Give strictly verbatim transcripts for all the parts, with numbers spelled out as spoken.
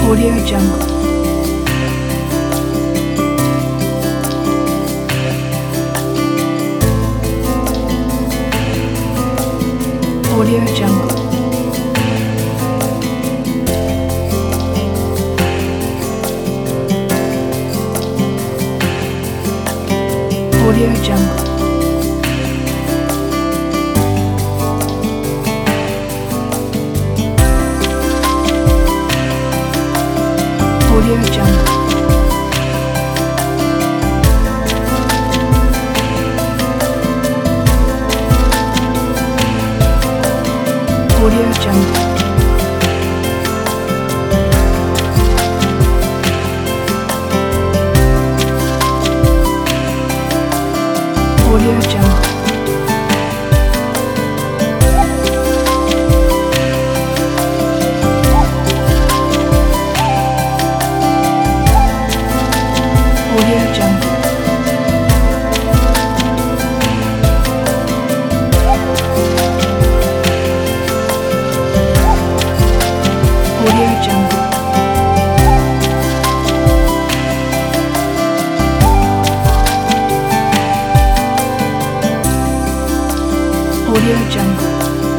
Audio Jungle. Audio Jungle. Audio Jungle. Audio Jungle. Audio Jungle. Audio Jungle. Audio Jungle. Audio Jungle. Audio Jungle.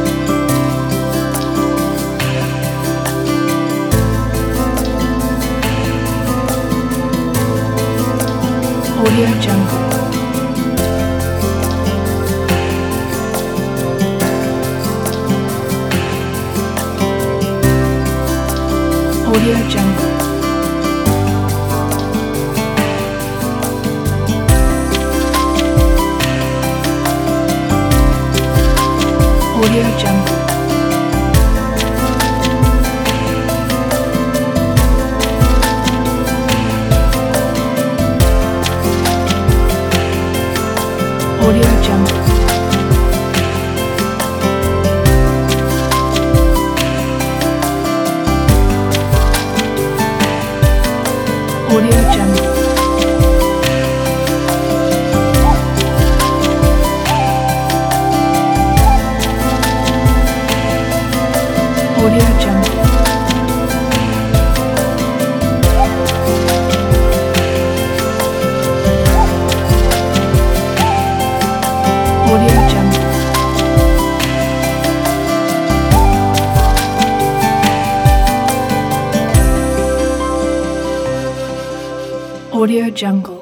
Audio Jungle. Audio Jungle. Audio Jungle. Audio Jungle. Audio Jungle. Audio Jungle. Audio Jungle. Audio Jungle.